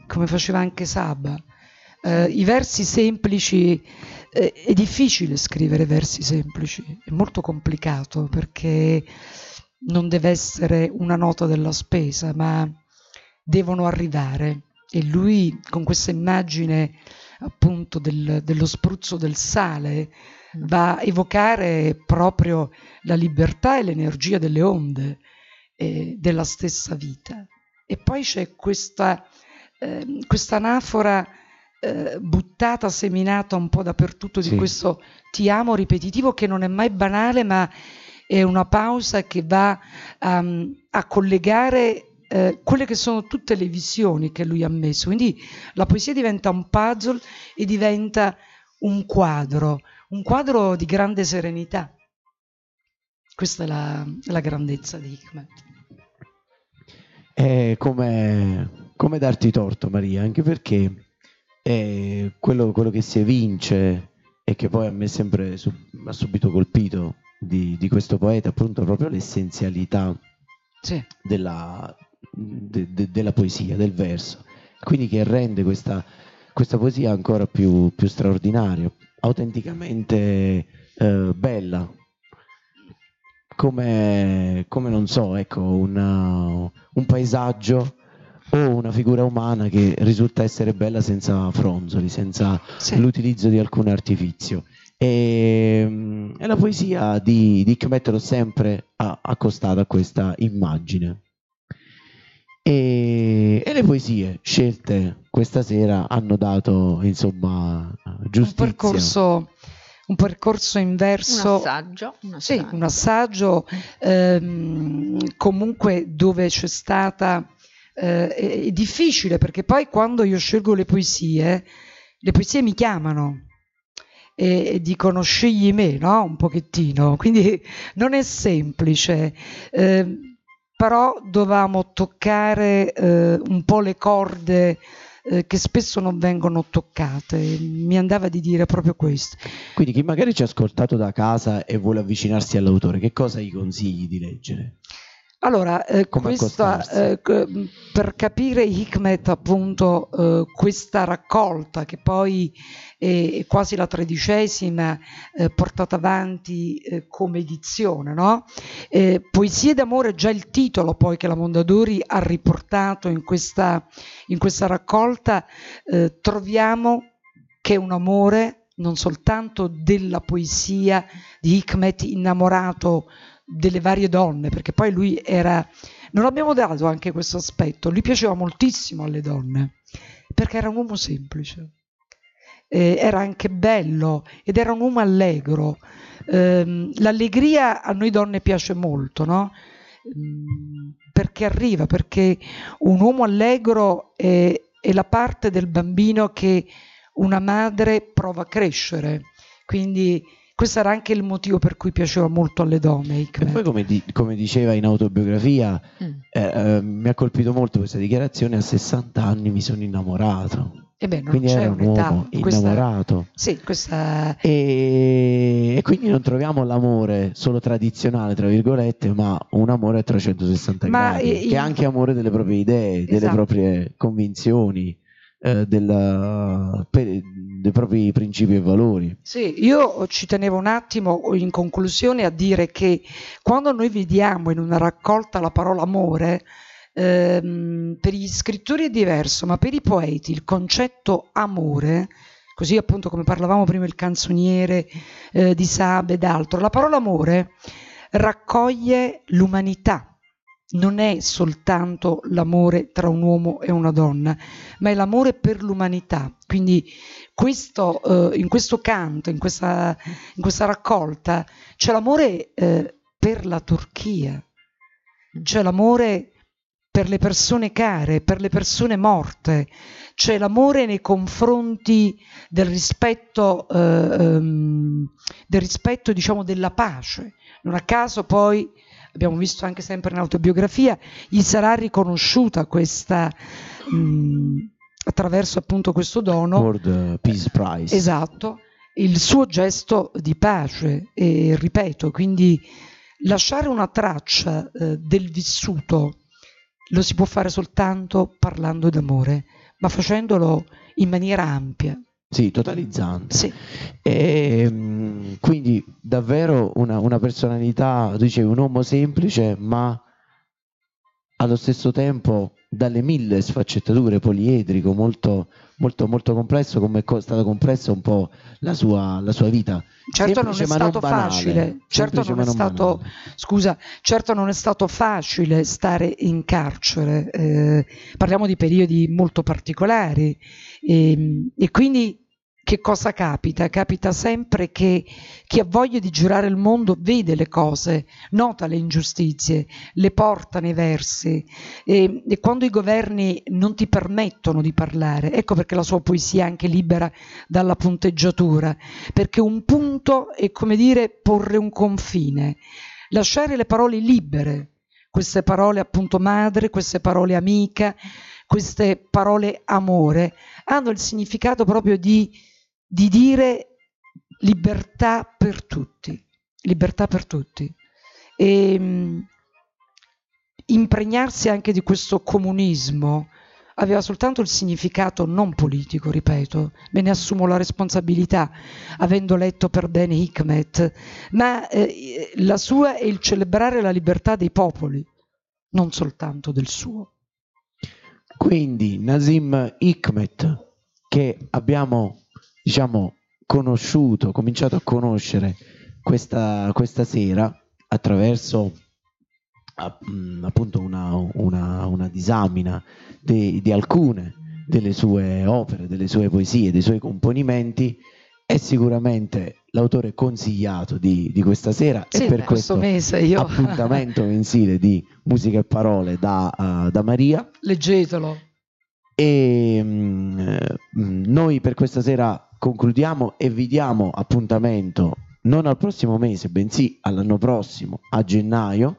come faceva anche Saba. Eh, I versi semplici, eh, è difficile scrivere versi semplici, è molto complicato perché non deve essere una nota della spesa, ma devono arrivare. E lui con questa immagine appunto del, dello spruzzo del sale va a evocare proprio la libertà e l'energia delle onde eh, della stessa vita. E poi c'è questa, eh, questa anafora eh, buttata, seminata un po' dappertutto di Sì. questo ti amo ripetitivo che non è mai banale, ma è una pausa che va um, a collegare eh, quelle che sono tutte le visioni che lui ha messo. Quindi la poesia diventa un puzzle e diventa un quadro, un quadro di grande serenità. Questa è la, la grandezza di Hikmet. È come, come darti torto, Maria, anche perché è quello, quello che si evince e che poi a me sempre su, ha subito colpito di, di questo poeta, appunto proprio l'essenzialità Sì. della, de, de, della poesia, del verso, quindi che rende questa, questa poesia ancora più, più straordinaria, autenticamente eh, bella, come, come non so, ecco, una, un paesaggio o una figura umana che risulta essere bella senza fronzoli, senza Sì. l'utilizzo di alcun artifizio. E, e la poesia di, di Hikmet l'ho sempre a- accostata a questa immagine. E, e le poesie scelte questa sera hanno dato, insomma, Un giustizia. percorso, un percorso Un inverso. assaggio, un Sì, assaggio. un assaggio ehm, comunque dove c'è stata eh, è, è difficile perché poi quando io scelgo le poesie, le poesie mi chiamano e, e dicono scegli me, no? Un pochettino, quindi non è semplice, eh, però dovevamo toccare eh, un po' le corde eh, che spesso non vengono toccate. Mi andava di dire proprio questo. Quindi chi magari ci ha ascoltato da casa e vuole avvicinarsi all'autore, che cosa gli consigli di leggere? Allora, eh, Come questa, accostarsi? eh, c- per capire Hikmet, appunto, eh, questa raccolta che poi è, è quasi la tredicesima eh, portata avanti eh, come edizione, no? Eh, Poesie d'amore, già il titolo poi che la Mondadori ha riportato in questa, in questa raccolta, eh, troviamo che è un amore non soltanto della poesia di Hikmet innamorato delle varie donne, perché poi lui era, non abbiamo dato anche questo aspetto, lui piaceva moltissimo alle donne perché era un uomo semplice, eh, era anche bello ed era un uomo allegro. Eh, l'allegria a noi donne piace molto, no? Mm, perché arriva, perché un uomo allegro è, è la parte del bambino che una madre prova a crescere, quindi questo era anche il motivo per cui piaceva molto alle donne Hikmet. E poi come, di- come diceva in autobiografia, Mm. eh, eh, mi ha colpito molto questa dichiarazione: a sessanta anni mi sono innamorato. E beh, non Quindi c'è era un un'età. uomo Questa- innamorato. sì, questa E, e quindi non troviamo l'amore solo tradizionale, tra virgolette, ma un amore a trecentosessanta Ma, gradi, eh, che è il- anche amore delle proprie idee, delle Esatto. proprie convinzioni, eh, della- per- dei propri principi e valori. Sì, io ci tenevo un attimo in conclusione a dire che quando noi vediamo in una raccolta la parola amore, ehm, per gli scrittori è diverso, ma per i poeti il concetto amore, così appunto come parlavamo prima il canzoniere eh, di Saab ed altro, la parola amore raccoglie l'umanità. Non è soltanto l'amore tra un uomo e una donna, ma è l'amore per l'umanità. Quindi questo, eh, in questo canto, in questa, in questa raccolta, c'è l'amore eh, per la Turchia, c'è l'amore per le persone care, per le persone morte, c'è l'amore nei confronti del rispetto, eh, ehm, del rispetto, diciamo, della pace. Non a caso poi abbiamo visto anche sempre in autobiografia, gli sarà riconosciuta questa, mh, attraverso appunto questo dono, World Peace Prize. esatto, il suo gesto di pace. E ripeto, quindi lasciare una traccia eh, del vissuto lo si può fare soltanto parlando d'amore, ma facendolo in maniera ampia. Sì, totalizzante. Sì. E, mh, quindi davvero una, una personalità, tu dicevi, un uomo semplice, ma allo stesso tempo dalle mille sfaccettature, poliedrico, molto, molto, molto complesso, come è stata complessa un po' la sua, la sua vita. Certo non Semplice è ma non stato banale. facile, certo Semplice non ma è non stato, banale. scusa, certo non è stato facile stare in carcere, eh, parliamo di periodi molto particolari e, e quindi che cosa capita? Capita sempre che chi ha voglia di girare il mondo vede le cose, nota le ingiustizie, le porta nei versi e, e quando i governi non ti permettono di parlare, ecco perché la sua poesia è anche libera dalla punteggiatura, perché un punto è come dire porre un confine, lasciare le parole libere, queste parole appunto madre, queste parole amica, queste parole amore, hanno il significato proprio di di dire libertà per tutti, libertà per tutti e mh, impregnarsi anche di questo comunismo aveva soltanto il significato non politico, ripeto, me ne assumo la responsabilità avendo letto per bene Hikmet, ma eh, la sua è il celebrare la libertà dei popoli, non soltanto del suo. Quindi Nazim Hikmet, che abbiamo diciamo conosciuto, cominciato a conoscere questa, questa sera attraverso appunto una, una, una disamina di, di alcune delle sue opere, delle sue poesie, dei suoi componimenti, è sicuramente l'autore consigliato di, di questa sera sì, e per beh, questo mese io... appuntamento mensile di Musica e Parole da, uh, da Maria. Leggetelo. E mh, noi per questa sera concludiamo e vi diamo appuntamento non al prossimo mese, bensì all'anno prossimo, a gennaio,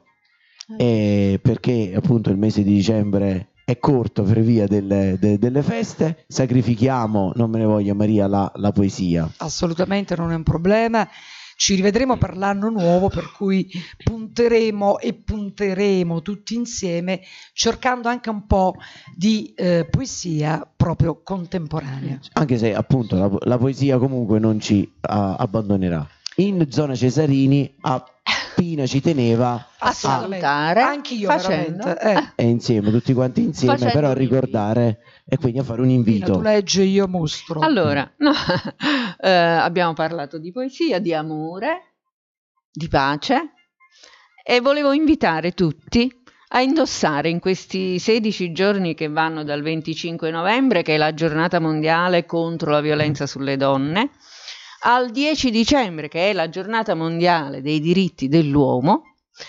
eh. perché appunto il mese di dicembre è corto per via delle, de, delle feste. Sacrifichiamo, non me ne voglia Maria, la, la poesia. Assolutamente non è un problema. Ci rivedremo per l'anno nuovo, per cui punteremo e punteremo tutti insieme, cercando anche un po' di eh, poesia proprio contemporanea. Anche se appunto la, la poesia comunque non ci uh, abbandonerà. In zona Cesarini a Pina ci teneva a salutare, anch'io facendo, veramente, eh. e insieme, tutti quanti insieme, Facendo però a ricordare e quindi a fare un invito. Pina, tu leggi, io mostro. Allora, no, eh, abbiamo parlato di poesia, di amore, di pace e volevo invitare tutti a indossare in questi sedici giorni che vanno dal venticinque novembre, che è la giornata mondiale contro la violenza sulle donne, al dieci dicembre, che è la giornata mondiale dei diritti dell'uomo,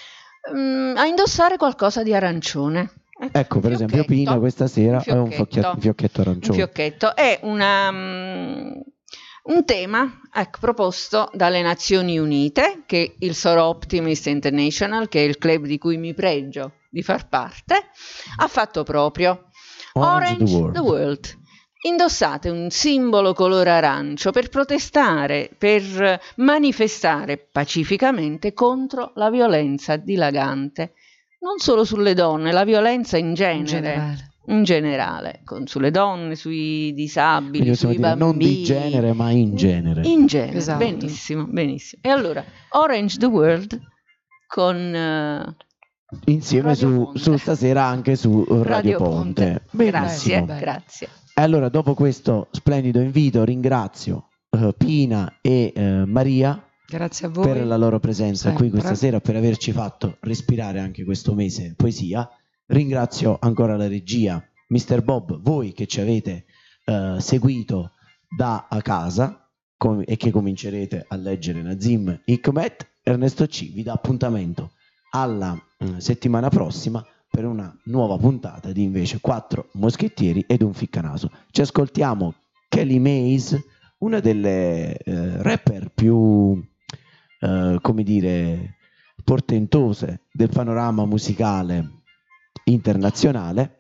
mh, a indossare qualcosa di arancione. Ecco, per esempio Pina questa sera ha un, fiocchetto, un fiocchetto arancione. Un fiocchetto è una, um, un tema ecco, proposto dalle Nazioni Unite, che il Soro Optimist International, che è il club di cui mi pregio di far parte, ha fatto proprio. Orange, Orange the World. the World. Indossate un simbolo color arancio per protestare, per manifestare pacificamente contro la violenza dilagante, non solo sulle donne, la violenza in genere, in generale, in generale con, sulle donne, sui disabili, quindi sui dire, bambini. Non di genere, ma in genere. In genere, esatto. benissimo, benissimo. E allora, Orange the World con... Uh, insieme su, su stasera anche su Radio, Radio Ponte. Ponte. Grazie, grazie. E allora dopo questo splendido invito ringrazio uh, Pina e uh, Maria. Grazie a voi per la loro presenza sempre qui questa sera, per averci fatto respirare anche questo mese poesia. Ringrazio ancora la regia, mister Bob, voi che ci avete uh, seguito da a casa com- e che comincerete a leggere Nazim Hikmet. Ernesto C vi dà appuntamento alla uh, settimana prossima per una nuova puntata di invece Quattro moschettieri ed un ficcanaso. Ci ascoltiamo Kelly Mays, una delle uh, rapper più Uh, come dire portentose del panorama musicale internazionale,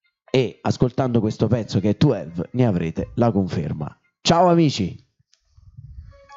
e ascoltando questo pezzo che è dodici ne avrete la conferma. Ciao amici.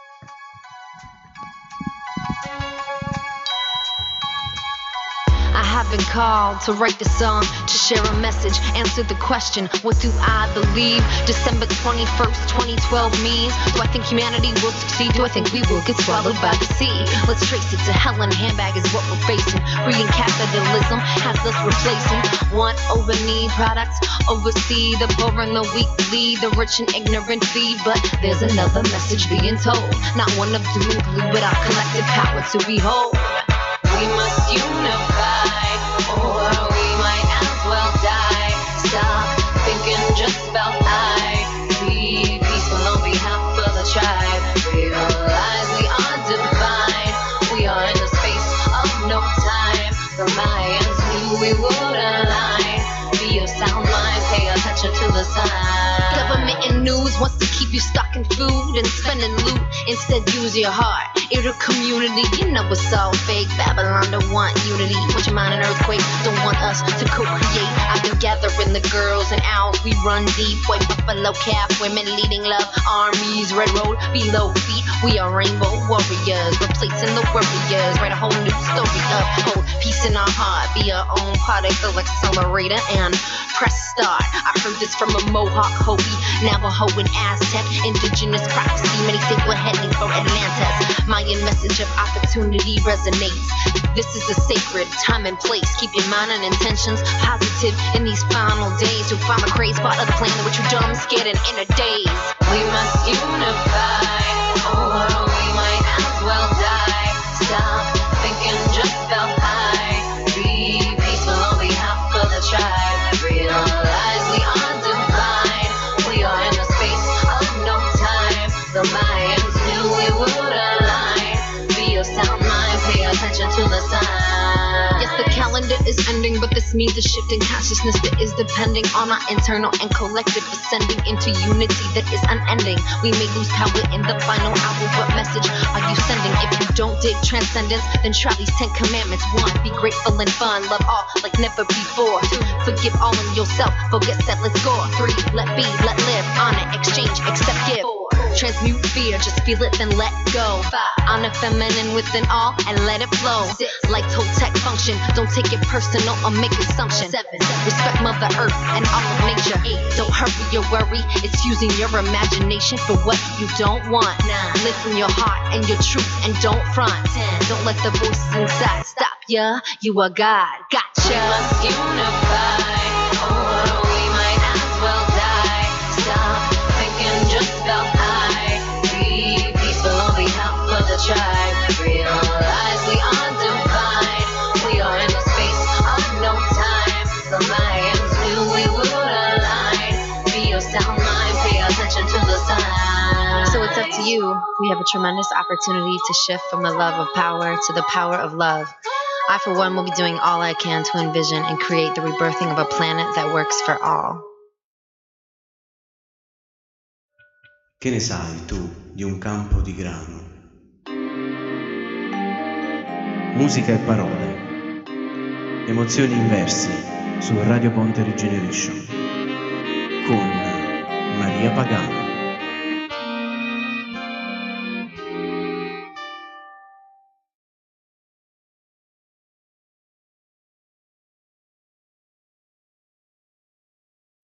I have been called to write the song, to share a message, answer the question, what do I believe? December twenty-first, twenty twelve means, do I think humanity will succeed? Do I think we will get swallowed by the sea? Let's trace it to hell in a handbag is what we're facing. Breeding capitalism has us replacing want over need products, oversee the poor and the weak lead, the rich and ignorant feed. But there's another message being told, not one of doom and gloom, but our collective power to behold. We must unify, or we might as well die. Stop thinking just about I. Be peaceful on behalf of the tribe. Realize we are divine. We are in the space of no time. The Mayans knew we would align. Be your sound mind, pay attention to the signs. Government and news wants to keep you stuck in food and spending loot. Instead, use your heart. Inner community, you know it's all fake. Babylon don't want unity. Want your mind an earthquake? Don't want us to co-create. I've been gathering the girls and owls. We run deep. White buffalo calf, women leading love armies. Red road below feet. We are rainbow warriors, replacing the warriors. Write a whole new story up. Hold peace in our heart. Be our own particle accelerator and press start. I heard this from a Mohawk, Hopi, Navajo, and Aztec. Indigenous prophecy. Many think we're heading for Atlantis. Mayan message of opportunity resonates. This is a sacred time and place. Keep your mind and intentions positive in these final days. To find the craze part of the plan that we're too dumb, scared, and in a daze. We must unify, or we might as well die. Stop thinking just about I. Be peaceful on behalf of the tribe. Realize we are divine. We are in the space of no time. The Mayans knew we would align. Be your sound mind, pay attention to the signs. Yes, the calendar is ending, but this means a shift in consciousness that is depending on our internal and collective ascending into unity that is unending. We may lose power in the final hour. What message are you sending? If you don't dig transcendence, then try these ten commandments. One, be grateful and fun. Love all like never before. Two, forgive all in yourself. Forget set, let's go. Three, let be, let live. Honor, exchange, accept, give. Four, transmute fear, just feel it, then let go. Five, honor feminine within all and let it flow. Six, like Toltec function, don't take it personal or make assumptions. Seven, respect Mother Earth and all of nature. Eight, don't hurry your worry, it's using your imagination for what you don't want. Nine, live from your heart and your truth and don't front. Ten, don't let the voices inside stop ya, you are God, gotcha. We must unify, or we might as well die. Stop thinking just about I. Be peaceful on behalf of the tribe. Realize we are divine. We are in the space of no time. The Mayans knew we would align. Be your sound mind, pay attention to the signs. So it's up to you. We have a tremendous opportunity to shift from the love of power to the power of love. I, for one, will be doing all I can to envision and create the rebirthing of a planet that works for all. Che ne sai tu di un campo di grano? Musica e parole. Emozioni inversi su Radio Ponte Regeneration con Maria Pagano.